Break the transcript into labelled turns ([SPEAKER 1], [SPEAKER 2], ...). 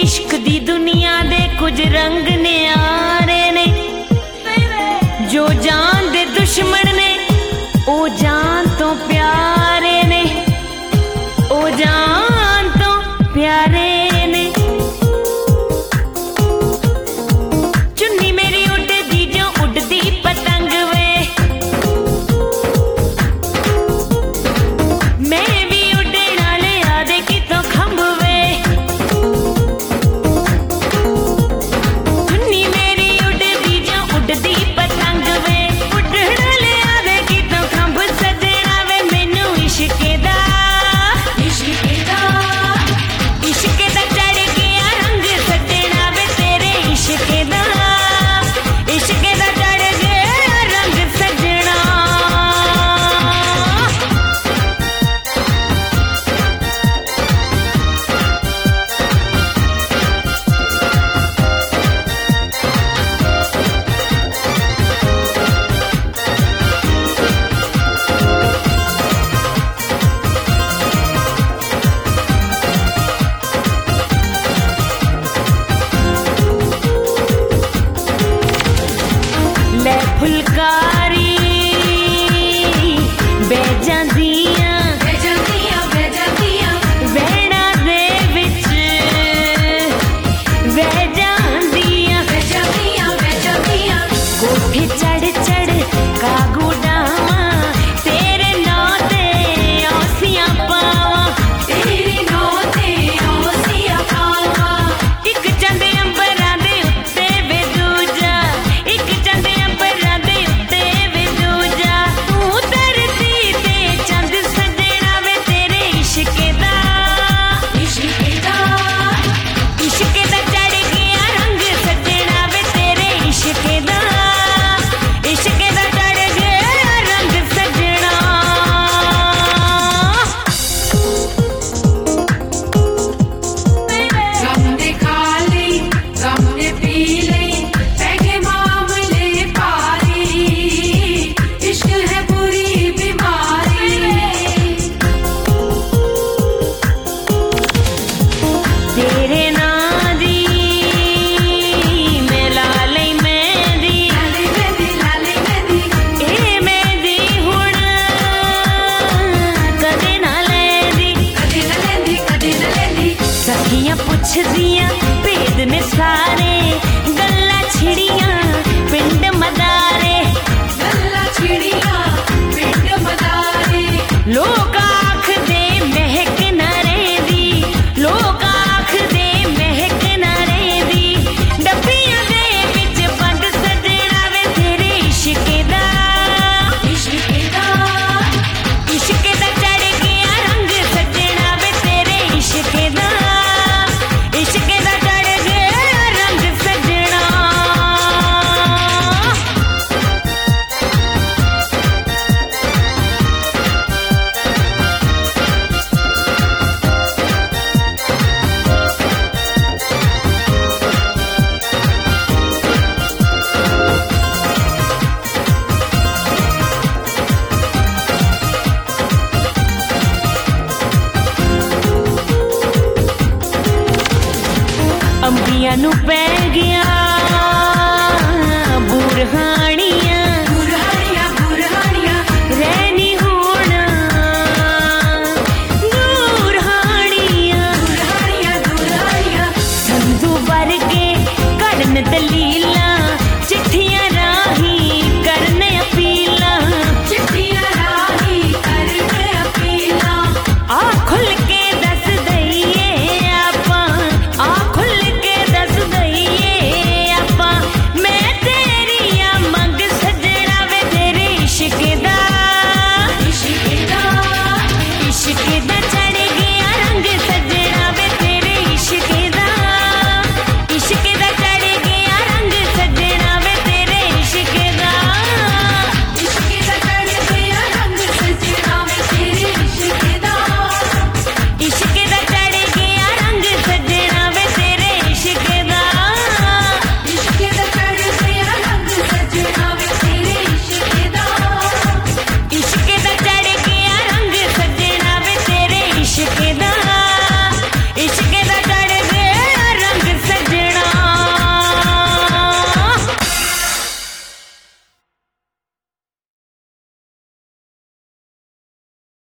[SPEAKER 1] इश्क दी दुनिया दे कुछ रंग न्यारे ने, जो जान दे दुश्मन ने ओ जान तो प्यारे ने, ओ जान तो प्यारे ने। चुन्नी मेरी उड़दी जो उड़दी पतंग वे, मैं भी उड़े नाले आदे की तो खंभ वे। चुन्नी मेरी उड़दी जो उड़दी पतंग वे, उड़े नाले आदे की तो खंभ सजना वे। मैनू इश्के दा चढ़ गया रंग सजना वे, तेरे इश्के दा चढ़ गया रंग सजना। ले फुलकारी बह जांदियां वैणा दे विच, बह जांदियां कोठे चढ़ चढ़ कागू डावां, तेरे नां ते औसियां पावां, इक चंद अंबरां दे उत्ते वे दूजा, इक चंद अंबरां दे उत्ते वे दूजा। तू धरती ते चंद सजना वे, तेरे इश्के दा चढ़ गया रंग सजना वे, तेरे इश्के दा चढ़ गया रंग सजना।
[SPEAKER 2] गम ने खा ली, गम ने पी ली, पैगे मामले पारी, इश्क है बुरी बीमारी।
[SPEAKER 1] तेरे नां दी मैं ला लई मेहंदी,
[SPEAKER 2] लाले मेहंदी
[SPEAKER 1] ए मेहंदी हुण कदे ना लैंदी।
[SPEAKER 2] कदे न लेंदी
[SPEAKER 1] सखियां पुछदियां भेद ने सारे, गल्लां छिड़ियां पिंड मदारे,
[SPEAKER 2] गल्ला छिड़िया पिंड मदारे।
[SPEAKER 1] लोक आखदे महक ना रहिंदी, लोक आखदे महक ना रहिंदी। डब्बियां दे विच बंद सजना वे, तेरे इश्के दा चढ़ गया रंग सजना वे, तेरे इश्के दा चढ़ गया रंग सजना। अंबियां नू पै